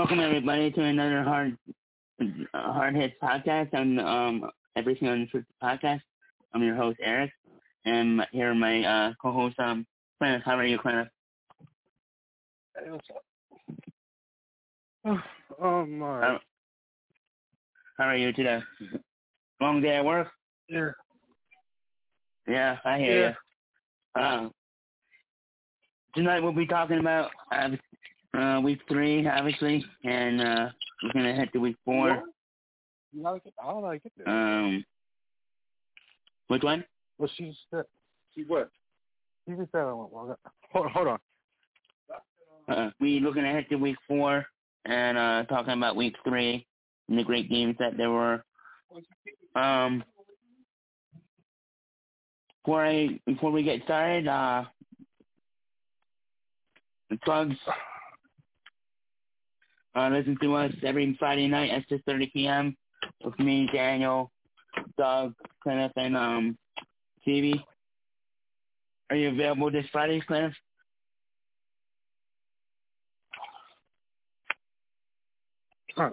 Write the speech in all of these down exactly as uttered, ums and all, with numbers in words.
Welcome everybody to another hard uh, hard hits podcast on um Everything Unscripted podcast. I'm your host Eric, and here are my uh, co-host um Clarence. How are you, Clarence? Hey, what's up? Oh, um, all right. How, how are you today? Long day at work? Yeah. Yeah, I hear Yeah. you. Uh, tonight we'll be talking about uh, uh, week three, obviously, and uh, we're gonna head to week four. You like it? I don't like it. Um, which one? Well, she said. She what? She just said. Hold, hold on. Uh, we looking ahead to week four and uh, talking about week three and the great games that there were. Um, before I before we get started, uh, the plugs. Uh, listen to us every Friday night at six thirty p.m. with me, Daniel, Doug, Kenneth, and um, Stevie. Are you available this Friday, Kenneth? Huh.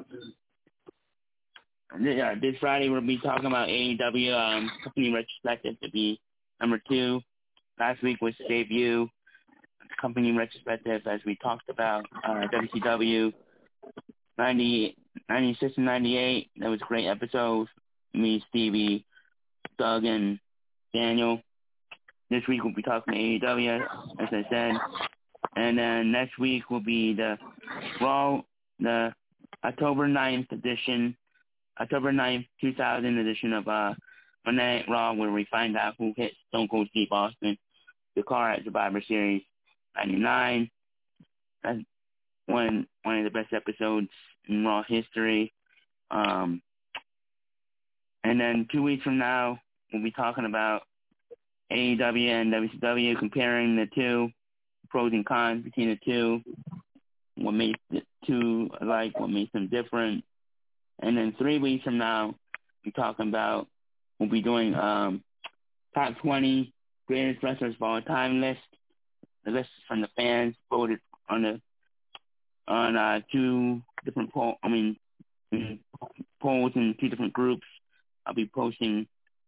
Yeah, this Friday we'll be talking about A E W um, company retrospective to be number two. Last week was debut company retrospective, as we talked about uh, W C W ninety, ninety-six and ninety-eight. That was a great episode. Me, Stevie, Doug, and Daniel. This week we'll be talking A E W, as I said. And then next week will be the Raw, the October ninth edition, October ninth, two thousand edition of uh, Monday Night Raw, where we find out who hit Stone Cold Steve Austin, the car at Survivor Series ninety-nine. That's one, one of the best episodes in Raw history. Um, and then two weeks from now, we'll be talking about A E W and W C W, comparing the two, pros and cons between the two, what makes the two alike, what makes them different. And then three weeks from now, we're talking about, we'll be doing um, top twenty greatest wrestlers of all time list. The list is from the fans, voted on the on uh, two different poll. I mean, polls in two different groups. I'll be posting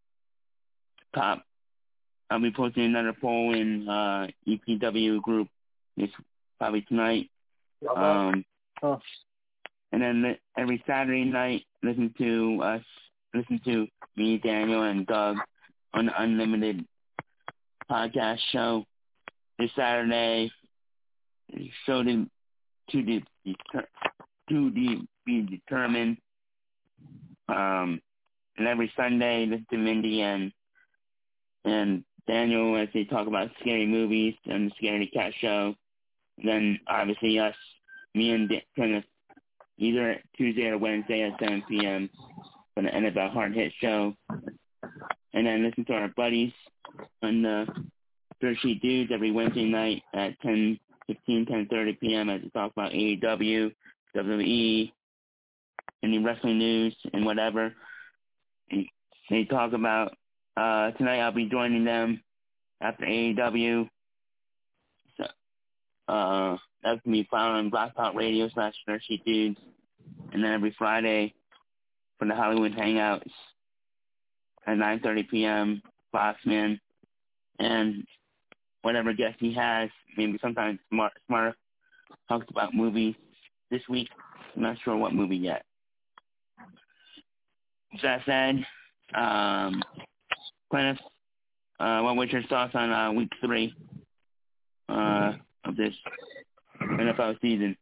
top. I'll be posting another poll in uh, E P W group this probably tonight. Um, oh. And then every Saturday night, listen to us, listen to me, Daniel, and Doug on the Unlimited podcast show. This Saturday, show to to de- deter, to de- be determined. Um, and every Sunday, listen to Mindy and and Daniel as they talk about scary movies and the Scary Cat show. And then obviously us, me and Kenneth, either Tuesday or Wednesday at seven p.m. for the N F L Hard Hit show. And then listen to our buddies on the Dirt Sheet Dudes every Wednesday night at ten fifteen, ten thirty p.m. as we talk about A E W, W W E, any wrestling news and whatever. And they talk about, uh, tonight I'll be joining them after A E W. So, uh, that can be found on Black Talk Radio slash Dirt Sheet Dudes. And then every Friday for the Hollywood Hangouts at nine thirty p.m., Foxman, and whatever guest he has, maybe sometimes Smart, Smart talks about movies this week. I'm not sure what movie yet. With that said, um, Kenneth, uh, what was your thoughts on uh, week three uh, of this N F L season?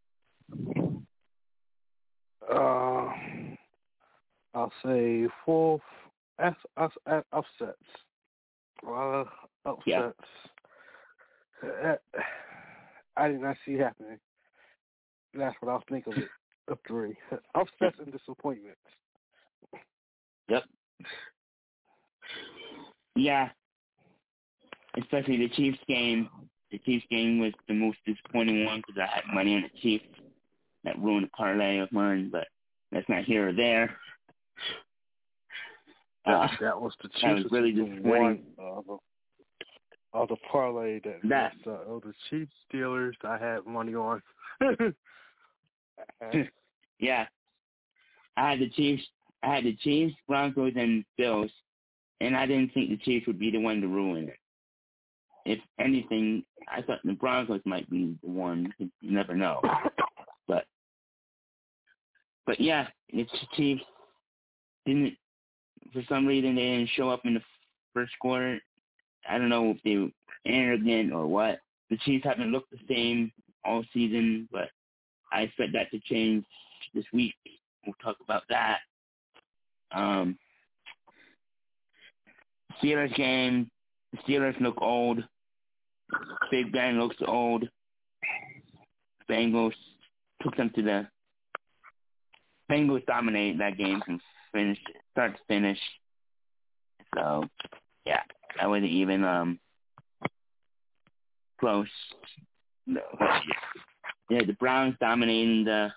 Uh, I'll say four f- f- f- upsets. A lot of upsets. Yeah. Uh, I did not see happening. That's what I'll think of it. Of three upsets and disappointments. Yep. Yeah. Especially the Chiefs game. The Chiefs game was the most disappointing one because I had money on the Chiefs. That ruined a parlay of mine, but that's not here or there. Uh, that, that was the Chiefs. That was really disappointing. Of the, of the parlay that, that was, uh, of the Chiefs Steelers I had money on. Yeah. I had the Chiefs. I had the Chiefs, Broncos, and Bills, and I didn't think the Chiefs would be the one to ruin it. If anything, I thought the Broncos might be the one. You never know. But, but yeah, it's the Chiefs didn't, for some reason, they didn't show up in the first quarter. I don't know if they were arrogant or what. The Chiefs haven't looked the same all season, but I expect that to change this week. We'll talk about that. Um, Steelers game, the Steelers look old. Big Ben looks old. Bengals took them to the Bengals dominated that game from finish start to finish. So yeah, that wasn't even um close. No. Yeah, the Browns dominating the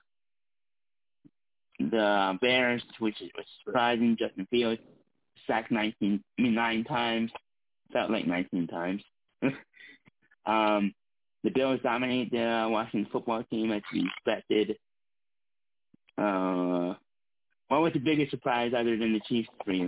the Bears, which was surprising. Justin Fields sacked nineteen, I mean nine times. Felt like nineteen times. um, the Bills dominated the Washington football team as we expected. Uh, what was the biggest surprise other than the Chiefs for you?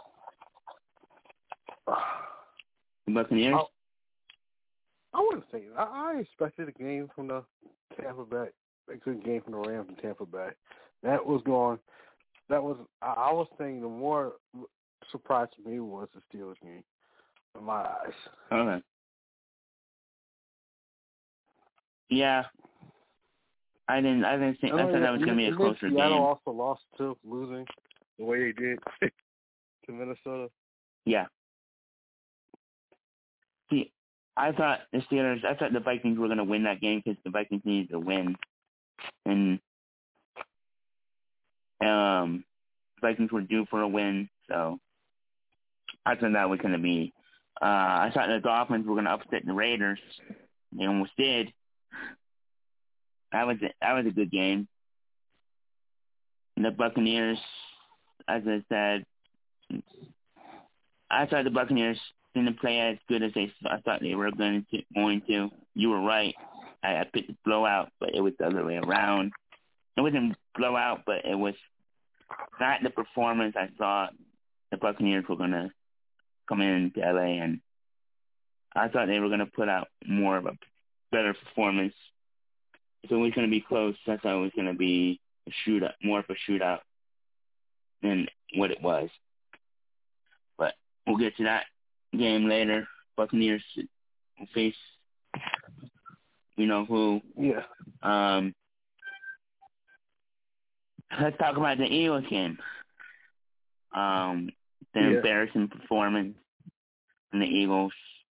The Buccaneers? I, I wouldn't say that. I, I expected a game from the Tampa Bay, a good game from the Rams in Tampa Bay. That was going. That was. I, I was saying the more surprise to me was the Steelers game, in my eyes. Okay. Yeah. I didn't. I didn't think. I, I thought that was going to be a closer game. Seattle also lost too, losing the way they did to Minnesota. Yeah. See, I thought the Steelers. I thought the Vikings were going to win that game because the Vikings needed to win, and um, Vikings were due for a win. So I thought that was going to be. Uh, I thought the Dolphins were going to upset the Raiders. They almost did. That was a, that was a good game. And the Buccaneers, as I said, I thought the Buccaneers didn't play as good as they I thought they were going to. Going to. You were right. I, I picked the blowout, but it was the other way around. It wasn't blowout, but it was not the performance I thought the Buccaneers were going to come into L A, and I thought they were going to put out more of a better performance. If it was going to be close, I thought it was going to be a shootout, more of a shootout than what it was. But we'll get to that game later. Buccaneers will face, you know who. Yeah. Um, let's talk about the Eagles game. Um, the yeah. embarrassing performance from the Eagles.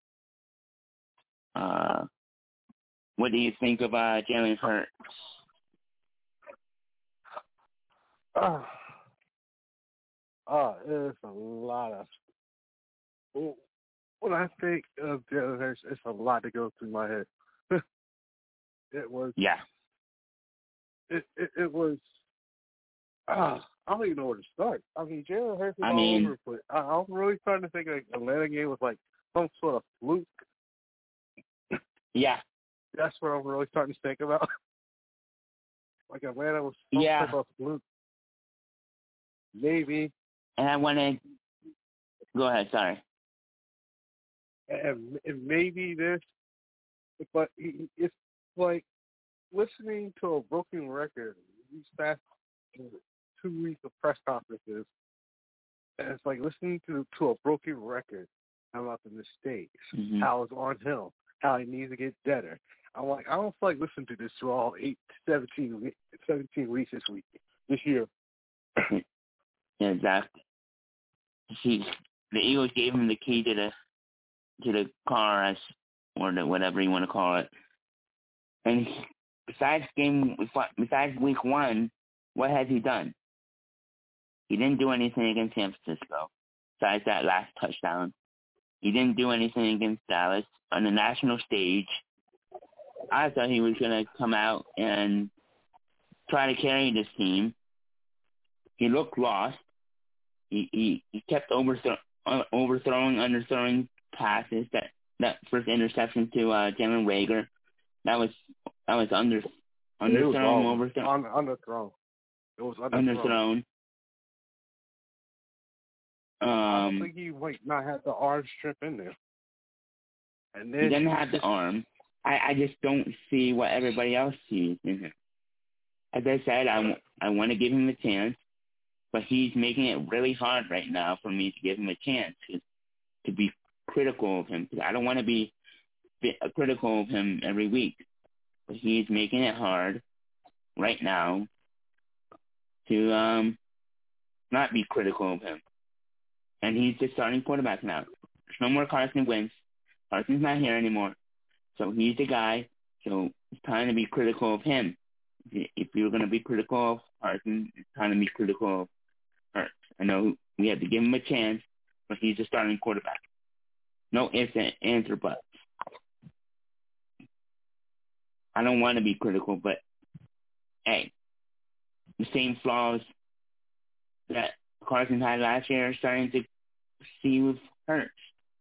Uh, what do you think of uh, Jalen Hurts? Uh, uh, it's a lot of. When I think of Jalen Hurts, it's a lot to go through my head. It was. Yeah. It it, it was. Uh, I don't even know where to start. I mean, Jalen Hurts is I all mean, over the place. I, I'm really starting to think like Atlanta game was like some sort of fluke. Yeah. That's what I'm really starting to think about. Like Atlanta was some yeah. type of fluke. Maybe. And I wanted. Go ahead. Sorry. And, and maybe this, but it's like listening to a broken record these past two weeks of press conferences. And it's like listening to to a broken record about the mistakes, mm-hmm. how it's on him, how he needs to get better. I'm like, I don't feel like listening to this for all eight, seventeen, seventeen weeks this week, this year. Yeah, exactly. See, the Eagles gave him the key to the to the car, as or the, whatever you want to call it. And he, besides game, besides week one, what has he done? He didn't do anything against San Francisco, besides that last touchdown. He didn't do anything against Dallas on the national stage. I thought he was going to come out and try to carry this team. He looked lost. He he, he kept overthrow, uh, overthrowing, underthrowing passes. That that first interception to uh, Jalen Reagor, that was that was under Underthrown, overthrown. On, underthrown. It was underthrown. Underthrown. Um, I don't think he might not have the arm strength in there. And then he doesn't have the arm. I, I just don't see what everybody else sees in him. As I said, I, I want to give him a chance, but he's making it really hard right now for me to give him a chance to, to be critical of him. Because I don't want to be critical of him every week. But he's making it hard right now to um, not be critical of him. And he's the starting quarterback now. There's no more Carson Wentz. Carson's not here anymore. So he's the guy. So it's time to be critical of him. If you're going to be critical of Carson, it's time to be critical of Hurts. I know we have to give him a chance, but he's the starting quarterback. No ifs, ands, or buts. I don't want to be critical, but, hey, the same flaws that Carson had last year are starting to see with Hurts.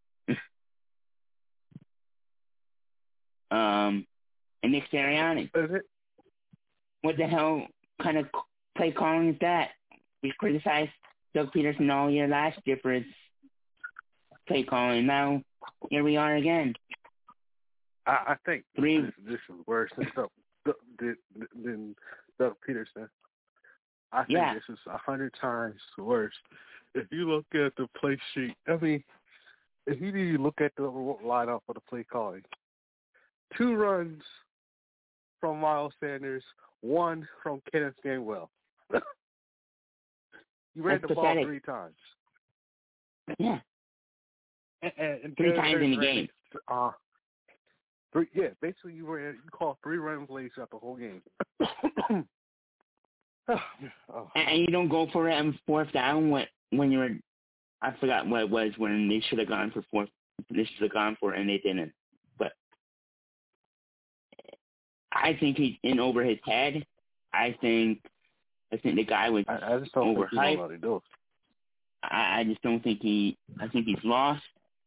um, and Nick Sirianni. What the hell kind of play calling is that? We criticized Doug Peterson all year last year for his play calling. Now, here we are again. I, I think Three. This, this is worse than Doug, than, than Doug Peterson. I think yeah. this is a hundred times worse. If you look at the play sheet, I mean, if you need to look at the lineup for the play calling, two runs from Miles Sanders, one from Kenneth Gainwell. You ran That's the pathetic. ball three times. Yeah. And, and, and three times in the game. Uh, three, yeah, basically you ran, you called three run plays throughout the whole game. oh. And you don't go for it on fourth down when when you're, I forgot what it was when they should have gone for fourth. They should have gone for it and they didn't. But I think he's in over his head. I think I think the guy was I, I just don't overhyped. think he knows how to do it. I, I just don't think he. I think he's lost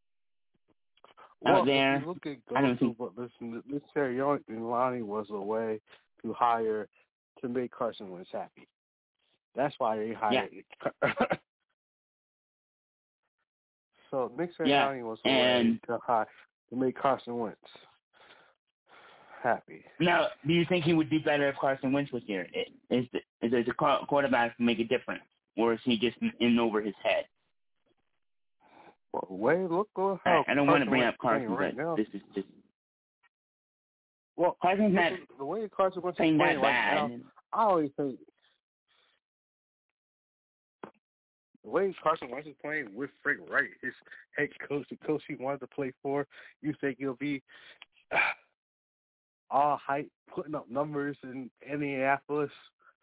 well, out there. If you look at I don't think. But listen, this Sirianni was a way to hire to make Carson Wentz happy. That's why they hired. Yeah. So Nick Sirianni yeah. was a and, way to hire to make Carson Wentz happy. Now, do you think he would do better if Carson Wentz was here? Is the, is the quarterback make a difference, or is he just in over his head? Well, way look how I, I don't Carson want to bring up Wentz Carson, right but now. this is just. Well, Carson's not the way Carson Wentz is playing playing that right bad. now, I always think the way Carson Wentz is playing with Frank Wright, his head coach, the coach he wanted to play for, you think he'll be uh, all hype, putting up numbers in Indianapolis?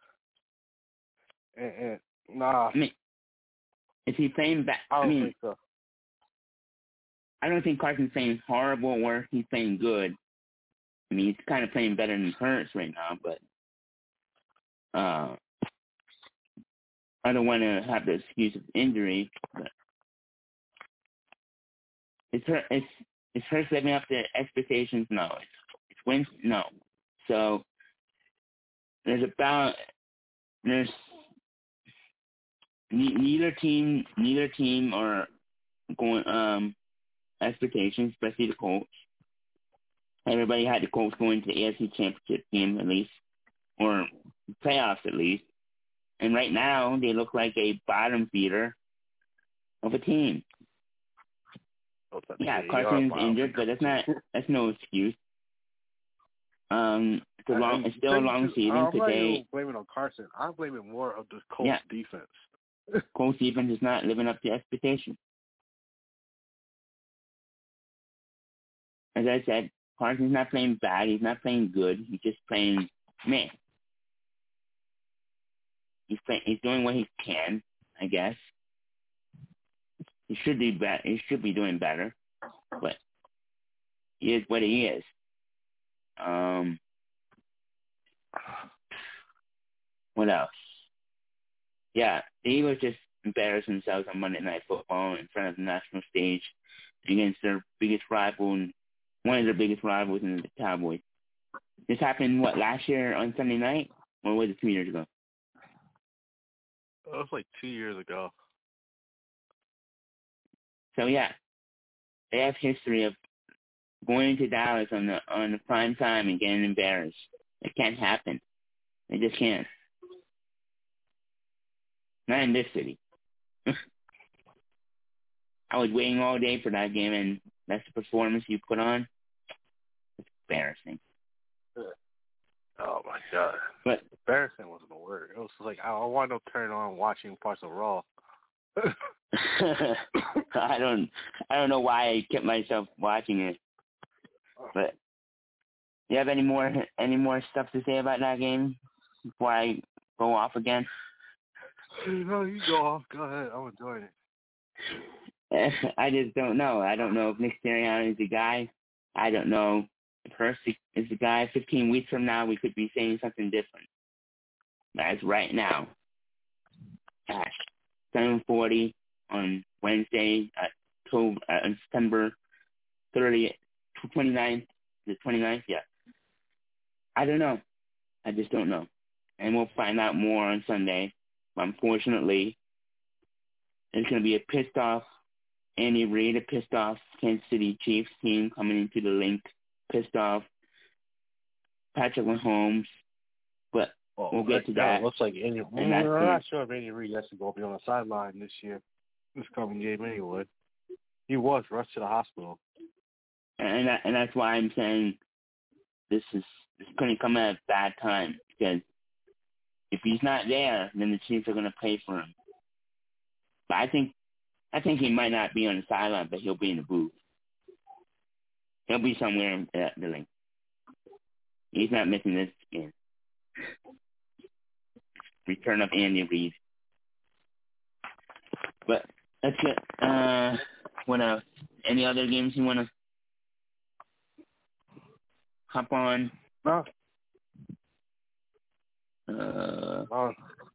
And, and nah, I mean, is he playing bad? I don't I mean, think so. I don't think Carson's playing horrible or he's playing good. I mean, he's kind of playing better than Hurts right now, but uh, I don't want to have the excuse of injury. But is Hurts is is Hurts living up to expectations? No. It's, it's wins? No. So there's about there's neither team neither team are going um expectations, especially the Colts. Everybody had the Colts going to the A F C Championship game at least, or playoffs at least. And right now, they look like a bottom feeder of a team. Yeah, Carson's injured, but that's not that's no excuse. Um, it's a long, it's still a long season I'm today. not even blaming on Carson. I'm blaming more of the Colts yeah. defense. Colts defense is not living up to expectations. As I said, Carson's not playing bad. He's not playing good. He's just playing meh. He's playing, he's doing what he can, I guess. He should be better. He should be doing better, but he is what he is. Um, what else? Yeah, the Eagles just embarrassed themselves on Monday Night Football in front of the national stage against their biggest rival and one of their biggest rivals in the Cowboys. This happened, what, last year on Sunday night? Or was it two years ago? It was like two years ago. So, yeah, they have history of going to Dallas on the on the prime time and getting embarrassed. It can't happen. It just can't. Not in this city. I was waiting all day for that game, and that's the performance you put on. It's embarrassing. Oh, my God. But embarrassing wasn't a word. It was like, I, I wound up turning on watching parts of Raw. I don't I don't know why I kept myself watching it. But you have any more any more stuff to say about that game before I go off again? No, you go off. Go ahead. I'm enjoying it. I just don't know. I don't know if Nick Sirianni is the guy. I don't know if Hurst is the guy. Fifteen weeks from now, we could be saying something different. As right now, at seven forty on Wednesday, October, uh, September thirtieth, twenty-ninth, the twenty-ninth, yeah. I don't know. I just don't know. And we'll find out more on Sunday. Unfortunately, it's going to be a pissed off Andy Reid, a pissed off Kansas City Chiefs team coming into the link, pissed off Patrick Mahomes. But well, we'll get to that. It looks like Andy. I'm not sure if Andy Reid has to go be on the sideline this year, this coming game anyway. He was rushed to the hospital, and that, and that's why I'm saying this is this going to come at a bad time, because if he's not there, then the Chiefs are going to pay for him. But I think I think he might not be on the sideline, but he'll be in the booth. He'll be somewhere in uh, the link. He's not missing this game. Return of Andy Reid. But that's it. Uh, what else? Any other games you want to hop on? No. Uh, uh,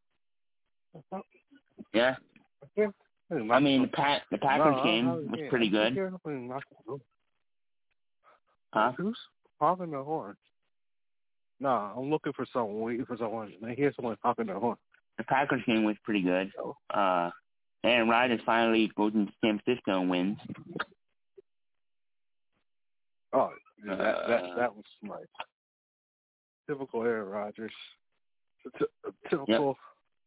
yeah. I mean, the, Pat, the Packers no, game was pretty good. Huh? Who's honking the horn? No, I'm looking for someone, waiting for someone. I hear someone honking the horn. The Packers game was pretty good. Uh, Aaron Rodgers finally goes into San Francisco and wins. Oh, yeah, that, uh, that that was nice. Typical Aaron Rodgers. T- typical. Yep.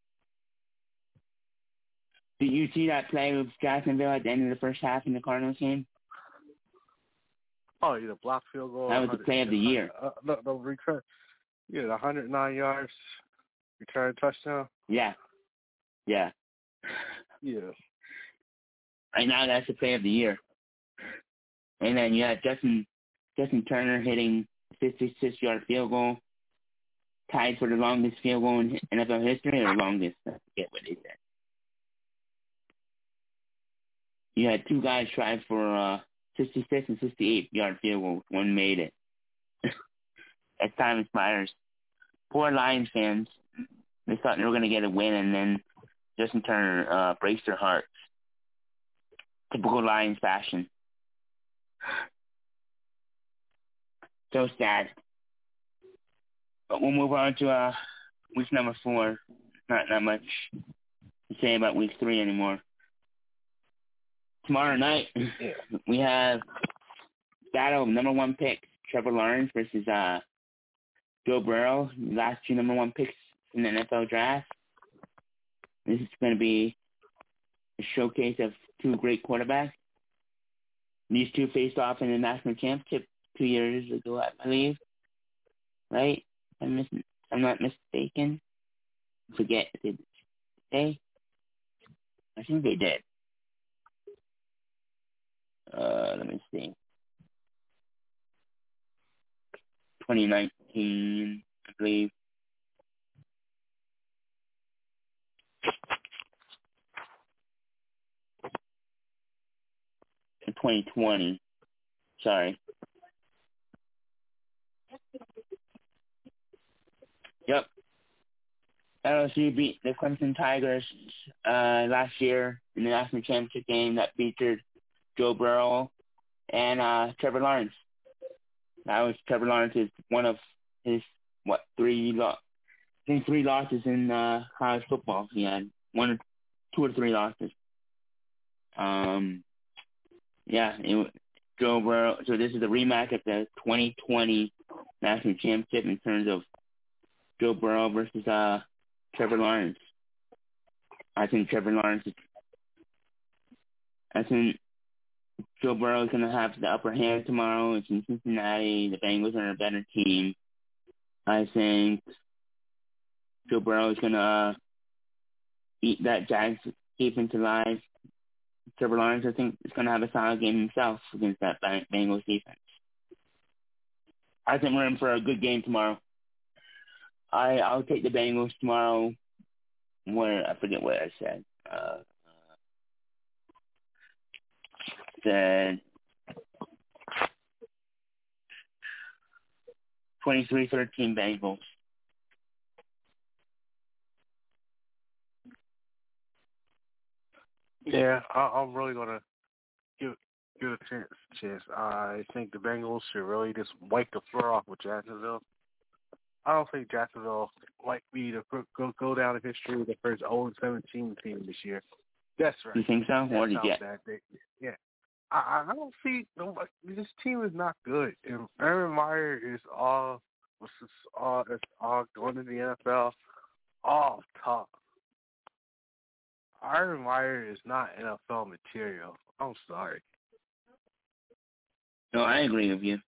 Did you see that play with Jacksonville at the end of the first half in the Cardinals game? Oh, yeah, the block field goal. That was the play of the year. Uh, the, the return. Yeah, the one hundred nine yards return touchdown. Yeah. Yeah. Yeah. Right now, that's the play of the year. And then you had Justin Justin Turner hitting a fifty-six yard field goal, tied for the longest field goal in N F L history, or longest. I forget what they said. You had two guys try for uh, sixty-six and sixty-eight yard field goals. One made it. As time expires. Poor Lions fans. They thought they were going to get a win, and then Justin Turner uh, breaks their hearts. Typical Lions fashion. So sad. But we'll move on to uh, week number four. Not not much to say about week three anymore. Tomorrow night, yeah. we have battle of number one picks, Trevor Lawrence versus uh, Joe Burrow, the last two number one picks in the N F L draft. This is going to be a showcase of two great quarterbacks. These two faced off in the national championship two years ago, I believe. Right? I'm, mis- I'm not mistaken. Forget, did they? I think they did. Uh, let me see. twenty nineteen, I believe. In twenty twenty. Sorry. Yep. L S U beat the Clemson Tigers uh, last year in the national championship game that featured Joe Burrow and uh, Trevor Lawrence. That was Trevor Lawrence is one of his what three lo- I think three losses in uh, college football. He had one or two or three losses. Um, yeah, it, Joe Burrow. So this is a rematch of the twenty twenty national championship in terms of Joe Burrow versus uh, Trevor Lawrence. I think Trevor Lawrence is. I think Joe Burrow is going to have the upper hand tomorrow. It's in Cincinnati. The Bengals are a better team. I think Joe Burrow is going to uh, eat that Jags defense alive. Trevor Lawrence, I think, is going to have a solid game himself against that Bengals defense. I think we're in for a good game tomorrow. I, I'll take the Bengals tomorrow. Where I forget what I said. Uh, said twenty-three thirteen Bengals. Yeah, I, I'm really gonna give give it a chance. chance. I think the Bengals should really just wipe the floor off with Jacksonville. I don't think Jacksonville might be to go go down in history with the first oh and seventeen team this year. That's right. You think so? What did you get? Bad. They, yeah. I, I don't see nobody. This team is not good. And Aaron Meyer is all was all is all going to the N F L all top. Aaron Meyer is not N F L material. I'm sorry. No, I agree with you.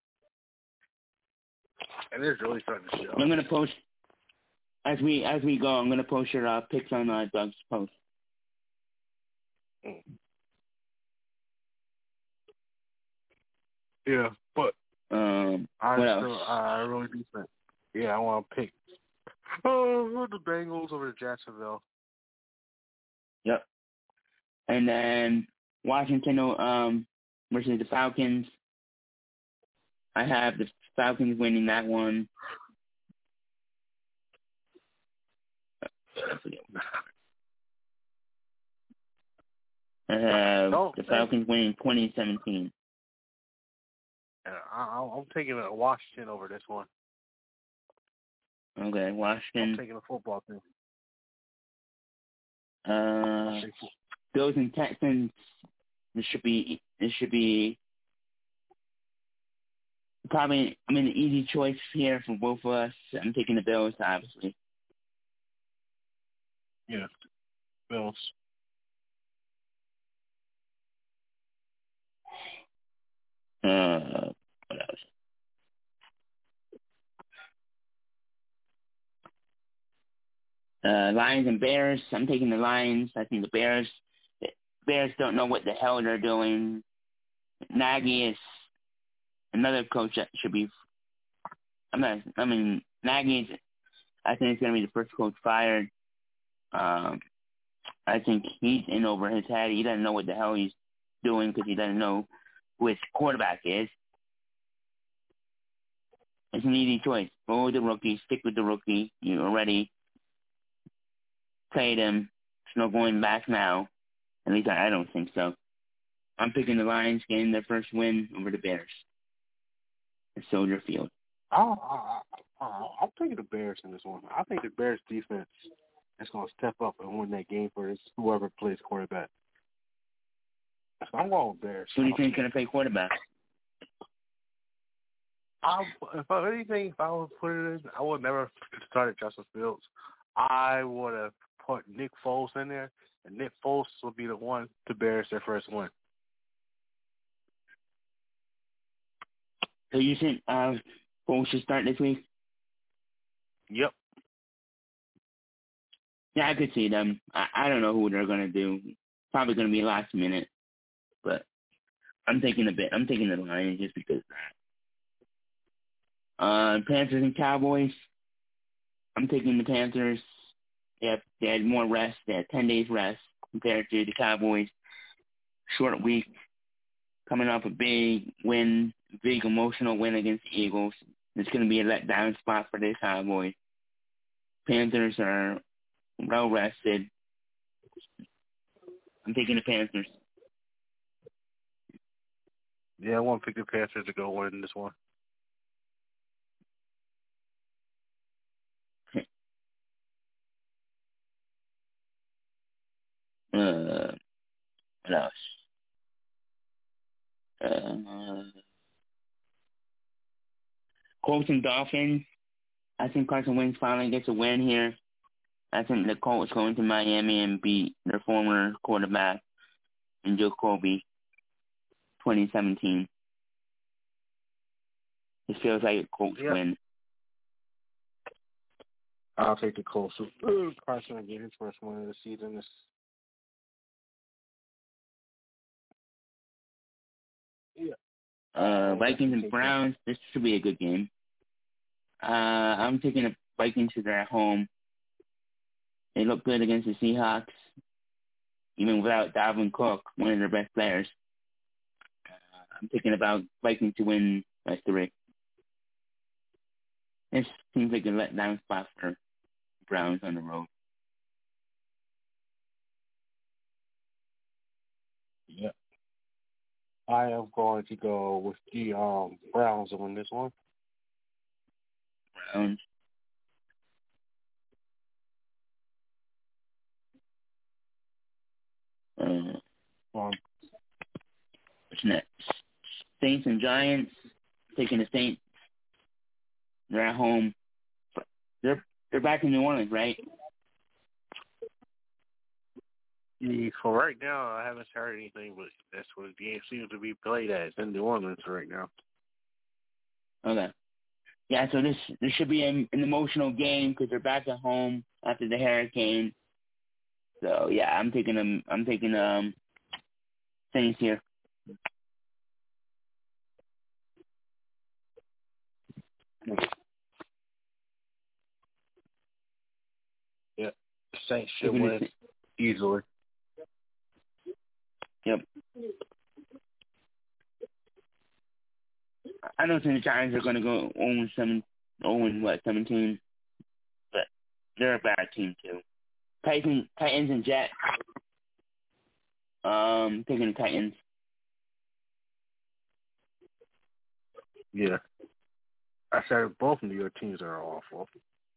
And it's really starting to show. I'm gonna post as we as we go. I'm gonna post your uh, pics on uh, Doug's post. Mm. Yeah, but um, I what still, else? I really do think. Yeah, I want to pick. Oh, the Bengals over to Jacksonville. Yep. And then Washington um versus the Falcons. I have the Falcons winning that one. I forget. I have Don't the Falcons winning twenty seventeen. I, I'm taking a Washington over this one. Okay, Washington. I'm taking a football team. Uh, Bills and Texans. This should be. This should be probably. I mean, an easy choice here for both of us. I'm taking the Bills, obviously. Yeah, Bills. Uh, what else? Uh, Lions and Bears. I'm taking the Lions. I think the Bears. The Bears don't know what the hell they're doing. Nagy is another coach that should be. I'm not. I mean, Nagy is. I think it's going to be the first coach fired. Um, I think he's in over his head. He doesn't know what the hell he's doing because he doesn't know who his quarterback is. It's an easy choice. Go with the rookie. Stick with the rookie. You already played him. There's no going back now. At least I, I don't think so. I'm picking the Lions getting their first win over the Bears at Soldier Field. I, I, I, I'm taking the Bears in this one. I think the Bears defense is going to step up and win that game for this, whoever plays quarterback. So I'm going with Bears. Who do you think is going to play quarterback? I, if I, anything, if I would put it in, I would never start Justin Fields. I would have put Nick Foles in there, and Nick Foles will be the one to Bears their first win. So you think uh, Foles should start this week? Yep. Yeah, I could see them. I, I don't know who they're going to do. Probably going to be last minute, but I'm taking a bit. I'm taking the Lions just because. Uh, Panthers and Cowboys. I'm taking the Panthers. They, have, they had more rest. They had ten days rest compared to the Cowboys. Short week. Coming off a big win, big emotional win against the Eagles. It's going to be a letdown spot for the Cowboys. Panthers are well rested. I'm taking the Panthers. Yeah, I want to pick the Panthers to go win this one. Uh, what else? Uh, Colts and Dolphins. I think Carson Wentz finally gets a win here. I think the Colts go into Miami and beat their former quarterback and Jacoby twenty seventeen. It feels like a Colts yep. win. I'll take the Colts. Ooh, Carson will get his first win of the season. This, yeah. Uh, Vikings and Browns. That. This should be a good game. Uh, I'm taking the Vikings because they're at home. They look good against the Seahawks, even without Dalvin Cook, one of their best players. Uh, I'm thinking about Vikings to win by three. This seems like a letdown spot for Browns on the road. Yeah. I am going to go with the um, Browns on this one. Browns. Uh, Um, what's next? Saints and Giants. Taking the Saints. They're at home. They're they're back in New Orleans, right? yeah, for right now, I haven't heard anything, but that's what the game seems to be played at. It's in New Orleans right now. Okay. Yeah, so this this should be an, an emotional game because they're back at home after the hurricane. So yeah, I'm taking them. I'm taking um Saints here. Yeah, the Saints should win easily. Yep. I don't think the Giants are going to go zero seven, zero what seventeen, but they're a bad team too. Titans, Titans and Jets. Um, taking the Titans. Yeah, I said both New York teams are awful.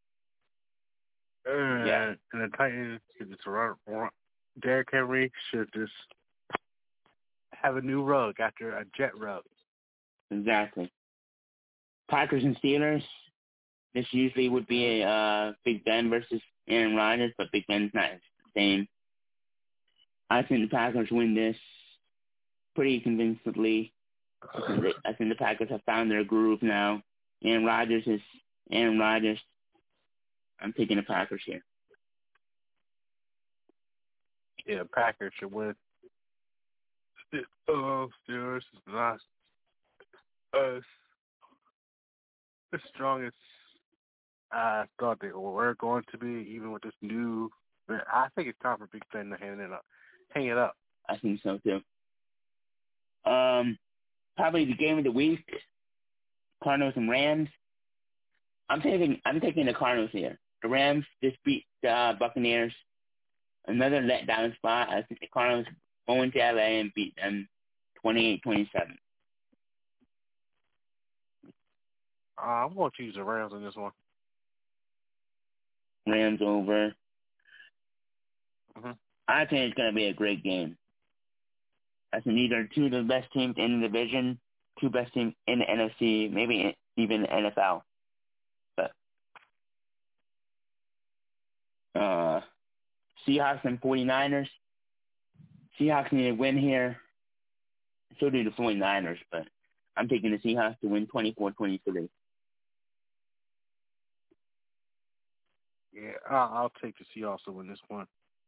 And, Yeah. and the Titans should just run, run. Derrick Henry should just have a new rug after a jet rug. Exactly. Packers and Steelers. This usually would be a uh, Big Ben versus Aaron Rodgers, but Big Ben's not the same. I think the Packers win this pretty convincingly. I think, they, I think the Packers have found their groove now. Aaron Rodgers is Aaron Rodgers. I'm taking the Packers here. Yeah, Packers should win. Oh, Steelers is not as the strongest I thought they were going to be, even with this new. I think it's time for Big Ben to hang it up. Hang it up. I think so too. Um, probably the game of the week: Cardinals and Rams. I'm taking I'm taking the Cardinals here. The Rams just beat the uh, Buccaneers. Another letdown spot. I think the Cardinals go into L A and beat them twenty-eight twenty-seven. Uh, I'm going to choose the Rams in this one. Rams over. Mm-hmm. I think it's going to be a great game. I think these are two of the best teams in the division, two best teams in the N F C, maybe even the N F L. But uh, Seahawks and 49ers. Seahawks need a win here. So do the 49ers, but I'm taking the Seahawks to win twenty-four twenty-three. Yeah, I'll, I'll take the Seahawks to win this one.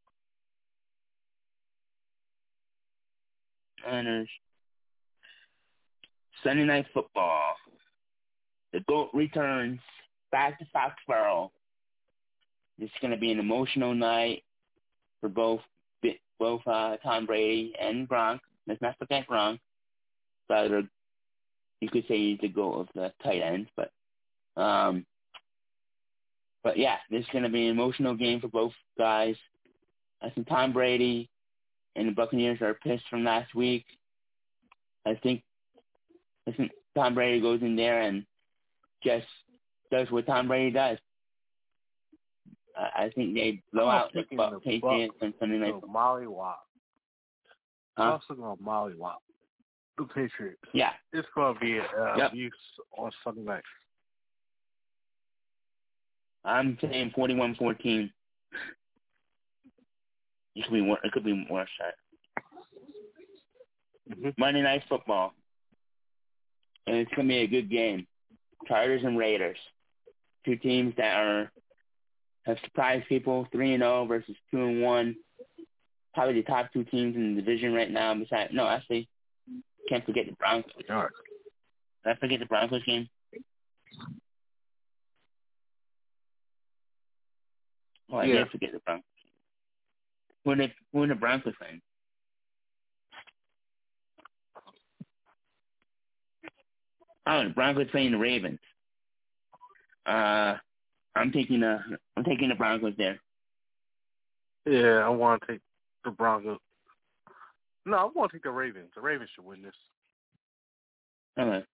Niners. Sunday Night Football. The GOAT returns back to Foxborough. This is going to be an emotional night for both both uh, Tom Brady and Gronk. Let's not forget Gronk. But you could say he's the GOAT of the tight ends, but um, but yeah, this is going to be an emotional game for both guys. I think Tom Brady and the Buccaneers are pissed from last week. I think I think Tom Brady goes in there and just does what Tom Brady does. Uh, I think they blow I'm out the picking Buck the Patriots Bucks. on Sunday night. So Molly Wop. Huh? I'm also going to Molly Wop. The Patriots. Yeah. It's going to be uh, Yep. use on Sunday night. I'm saying forty-one fourteen. It could be more. It could be worse. Mm-hmm. Monday Night Football, and it's gonna be a good game. Chargers and Raiders, two teams that are have surprised people. Three and zero versus two and one. Probably the top two teams in the division right now. Besides, no, actually, can't forget the Broncos. All right. Did I forget the Broncos game? Oh, I Yeah. did forget the Broncos. Who are the Who are the Broncos playing? Oh, the Broncos playing the Ravens. Uh, I'm taking the I'm taking the Broncos there. Yeah, I want to take the Broncos. No, I want to take the Ravens. The Ravens should win this. Okay.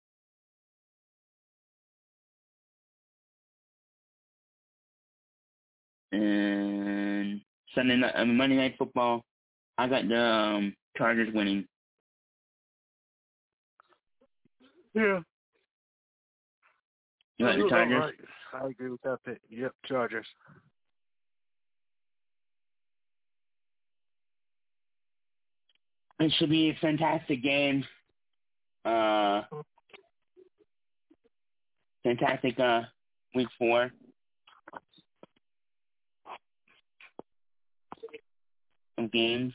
And Sunday night, I mean Monday Night Football, I got the um, Chargers winning. Yeah. You got the Chargers? Right. I agree with that pick. Yep, Chargers. It should be a fantastic game. Uh, fantastic uh, week four. Of games.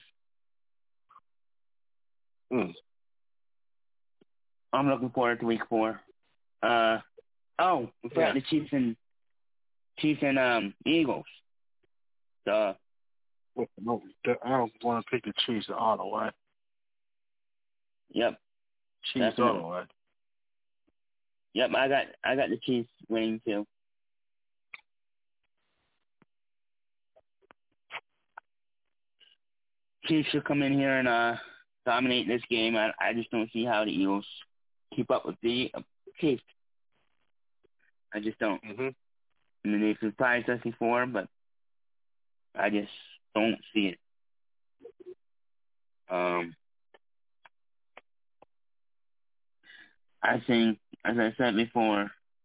Mm. I'm looking forward to week four. Uh, oh, we forgot yeah. the Chiefs and Chiefs and um Eagles. So No, I don't want to pick the Chiefs all the way. Yep. Chiefs all the way. Yep, I got I got the Chiefs winning too. Chiefs should come in here and uh dominate this game. I I just don't see how the Eagles keep up with the uh, Chiefs. I just don't. Mm-hmm. I mean, they've surprised us before, but I just don't see it. Um, I think, as I said before,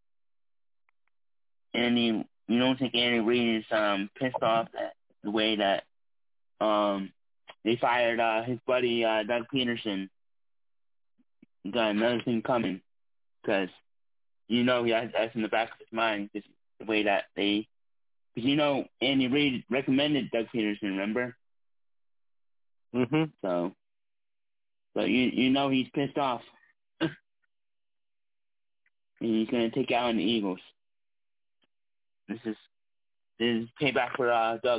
Andy, you don't think Andy Reid is um pissed off at the way that um they fired uh, his buddy uh, Doug Peterson. He got another thing coming, because you know he has that's in the back of his mind, just the way that they. Because you know Andy Reid recommended Doug Peterson, remember? Mm-hmm. So, so you you know he's pissed off. And he's gonna take out on the Eagles. This is this is payback for uh, Doug.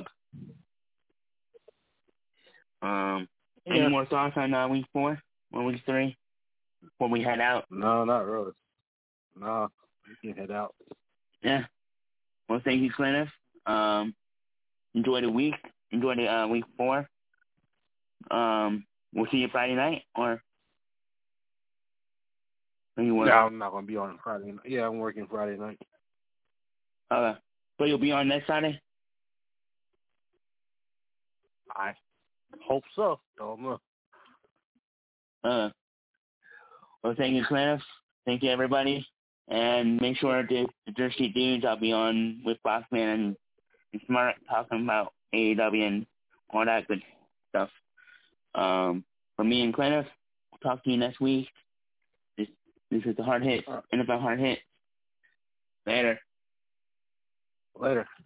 Um, Yeah. any more thoughts on uh, week four or week three before we head out? No, not really. No, you can head out. Yeah. Well, thank you, Cliff. Um, enjoy the week. Enjoy the uh, week four. Um, we'll see you Friday night, or. or you work? No, I'm not gonna be on Friday night. Yeah, I'm working Friday night. Okay. But you'll be on next Friday? I hope so. Don't know. Uh, well, thank you, Cliff. Thank you, everybody. And make sure to the Dirt Sheet Dudes, I'll be on with Boxman and, and Smart talking about A E W and all that good stuff. Um, for me and Cliff, we'll talk to you next week. This, this is the Hard Hit, N F L Hard Hit. Later. Later.